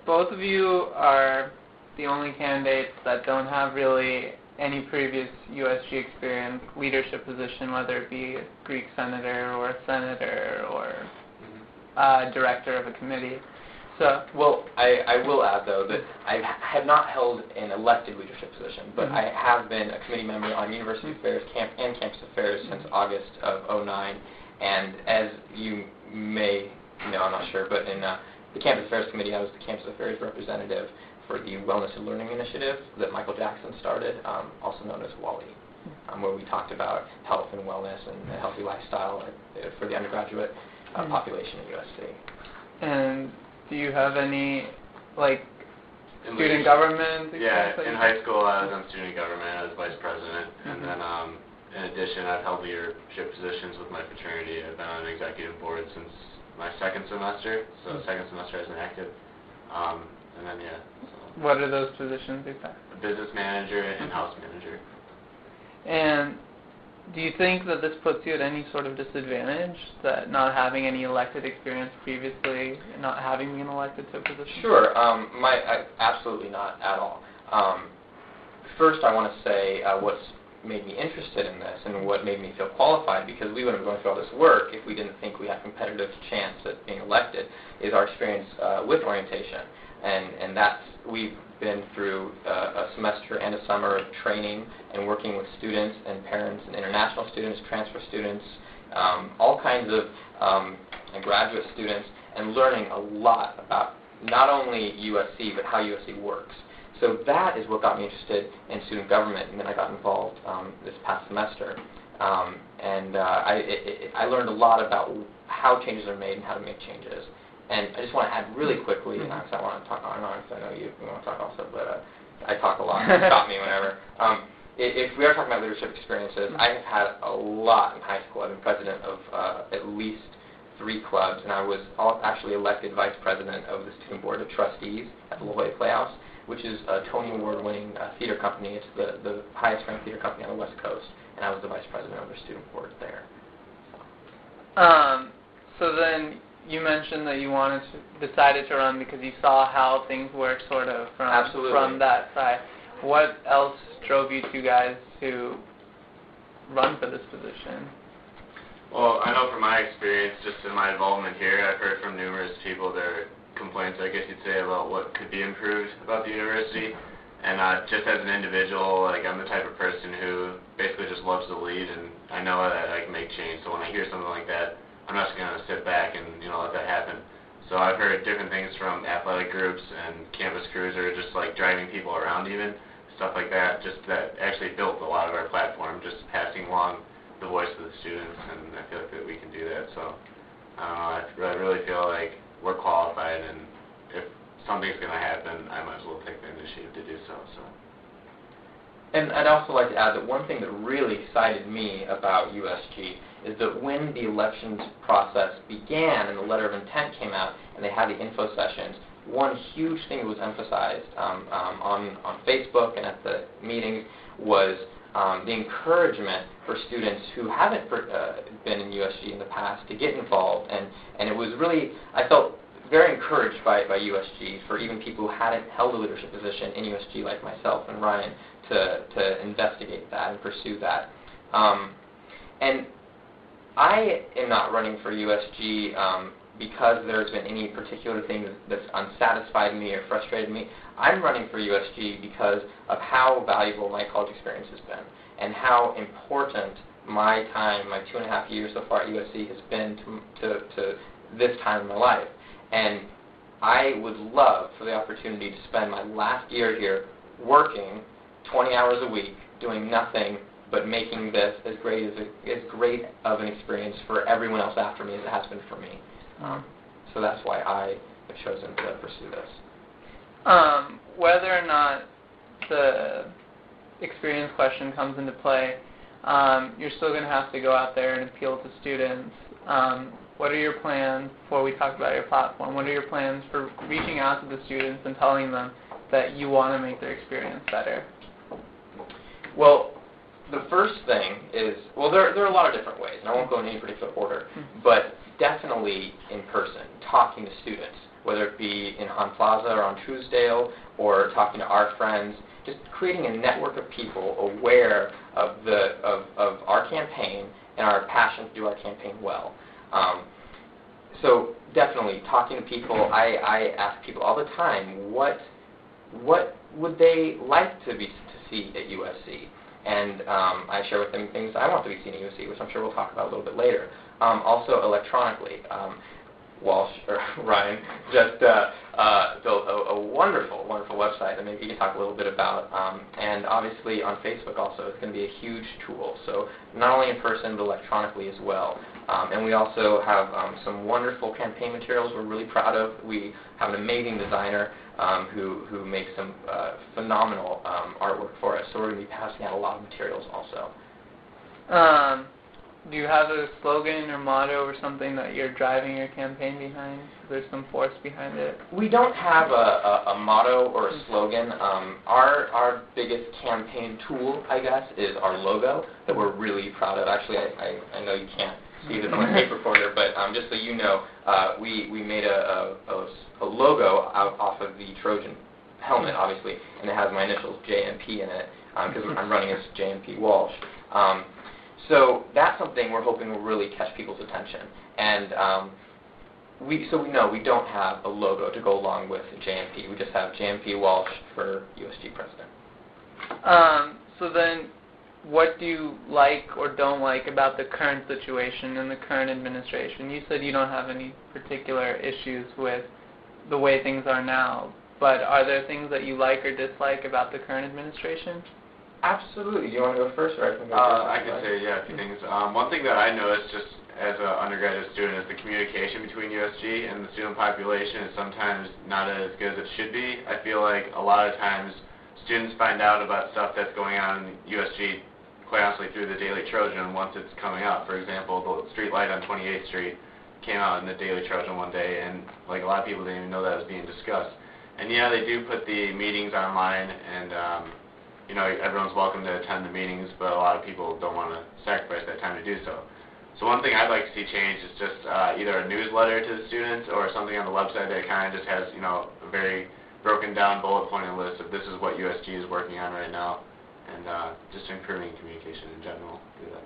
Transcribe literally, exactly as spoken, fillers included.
both of you are the only candidates that don't have really any previous U S G experience, leadership position, whether it be a Greek senator or a senator or mm-hmm. uh, director of a committee. So, well, I, I will add, though, that I have not held an elected leadership position, but mm-hmm. I have been a committee member on University mm-hmm. Affairs camp and Campus Affairs since August of oh nine, and as you may know, I'm not sure, but in uh, the Campus Affairs Committee, I was the Campus Affairs representative for the Wellness and Learning Initiative that Michael Jackson started, um, also known as WALI, um, where we talked about health and wellness and a healthy lifestyle uh, for the undergraduate uh, mm-hmm. population at U S C. And do you have any, like, in student leadership. government? Yeah, in high school I was on student government. I was vice president. Mm-hmm. And then um, in addition, I've held leadership positions with my fraternity. I've been on an executive board since my second semester, so mm-hmm. second semester as an active. Um, and then, yeah. So. What are those positions exactly? Business manager and mm-hmm. house manager. And do you think that this puts you at any sort of disadvantage, that not having any elected experience previously, not having been elected to a position? Sure. Um, my, I, absolutely not at all. Um, first, I want to say uh, what's made me interested in this and what made me feel qualified, because we wouldn't have gone through all this work if we didn't think we had competitive chance at being elected, is our experience uh, with orientation. And, and that's, we've been through uh, a semester and a summer of training and working with students and parents and international students, transfer students, um, all kinds of um, and graduate students, and learning a lot about not only U S C, but how U S C works. So that is what got me interested in student government, and then I got involved um, this past semester. Um, and uh, I, it, it, I learned a lot about how changes are made and how to make changes. And I just want to add really quickly, because mm-hmm. I want to talk on, because I know you, you want to talk also, but uh, I talk a lot. Stop me whenever. Um, if we are talking about leadership experiences, mm-hmm. I have had a lot in high school. I've been president of uh, at least three clubs, and I was all, actually elected vice president of the Student Board of Trustees at the La Jolla Playhouse, which is a Tony Award-winning uh, theater company. It's the, the highest-ranked theater company on the West Coast, and I was the vice president of the student board there. Um, so then you mentioned that you wanted to, decided to run because you saw how things work sort of from, Absolutely. from that side. What else drove you two guys to run for this position? Well, I know from my experience, just in my involvement here, I've heard from numerous people their complaints, I guess you'd say, about what could be improved about the university. And uh, just as an individual, like, I'm the type of person who basically just loves to lead, and I know that I can make change. So when I hear something like that, I'm not just going to sit back and, you know, let that happen. So I've heard different things from athletic groups and campus crews, or just like driving people around even, stuff like that, just that actually built a lot of our platform, just passing along the voice of the students, and I feel like that we can do that. So uh, I really feel like we're qualified, and if something's going to happen, I might as well take the initiative to do so. So. And I'd also like to add that one thing that really excited me about U S G is that when the elections process began and the letter of intent came out and they had the info sessions, one huge thing that was emphasized um, um, on, on Facebook and at the meetings was um, the encouragement for students who haven't uh, been in U S G in the past to get involved. And, and it was really, I felt very encouraged by, by U S G for even people who hadn't held a leadership position in U S G like myself and Ryan to, to investigate that and pursue that. Um, and I am not running for U S G um, because there's been any particular thing that's unsatisfied me or frustrated me. I'm running for U S G because of how valuable my college experience has been and how important my time, my two and a half years so far at U S C has been to, to, to this time in my life. And I would love for the opportunity to spend my last year here working twenty hours a week, doing nothing but making this as great as a, as great of an experience for everyone else after me as it has been for me. Um, so that's why I have chosen to pursue this. Um, whether or not the experience question comes into play, um, you're still going to have to go out there and appeal to students. Um, what are your plans, before we talk about your platform, what are your plans for reaching out to the students and telling them that you want to make their experience better? Well, the first thing is, well, there, there are a lot of different ways, and I won't go in any particular order, mm-hmm. but definitely in person, talking to students, whether it be in Han Plaza or on Truesdale, or talking to our friends, just creating a network of people aware of the of, of our campaign and our passion to do our campaign well. Um, so definitely talking to people. I, I ask people all the time, what what would they like to be to see at U S C? And um, I share with them things I want to be seen at U S C, which I'm sure we'll talk about a little bit later. Um, also electronically. Um, Walsh, or Ryan, just uh, uh, built a, a wonderful, wonderful website that maybe you can talk a little bit about. Um, and obviously on Facebook also, it's going to be a huge tool. So not only in person, but electronically as well. Um, and we also have um, some wonderful campaign materials we're really proud of. We have an amazing designer um, who, who makes some uh, phenomenal um, artwork for us. So we're going to be passing out a lot of materials also. Um. Do you have a slogan or motto or something that you're driving your campaign behind? There's some force behind it? We don't have a, a, a motto or a slogan. Um, our our biggest campaign tool, I guess, is our logo that we're really proud of. Actually, I, I, I know you can't see this on the tape recorder, but um, just so you know, uh, we, we made a, a, a logo out off of the Trojan helmet, obviously, and it has my initials J M P in it because um, I'm running as J M P Walsh. Um, So that's something we're hoping will really catch people's attention. And um, we, so we know we don't have a logo to go along with J M P. We just have J M P Walsh for U S G president. Um, so then what do you like or don't like about the current situation and the current administration? You said you don't have any particular issues with the way things are now, but are there things that you like or dislike about the current administration? Absolutely. You want to go first, or I can go Uh, first? I can say, yeah, a few things. Um, one thing that I noticed just as an undergraduate student is the communication between U S G and the student population is sometimes not as good as it should be. I feel like a lot of times students find out about stuff that's going on in U S G, quite honestly, through the Daily Trojan once it's coming out. For example, the street light on twenty-eighth Street came out in the Daily Trojan one day, and like a lot of people didn't even know that was being discussed. And yeah, they do put the meetings online, and um, you know, everyone's welcome to attend the meetings, but a lot of people don't want to sacrifice that time to do so. So one thing I'd like to see change is just uh, either a newsletter to the students or something on the website that kind of just has, you know, a very broken down bullet pointed list of this is what U S G is working on right now, and uh, just improving communication in general through that.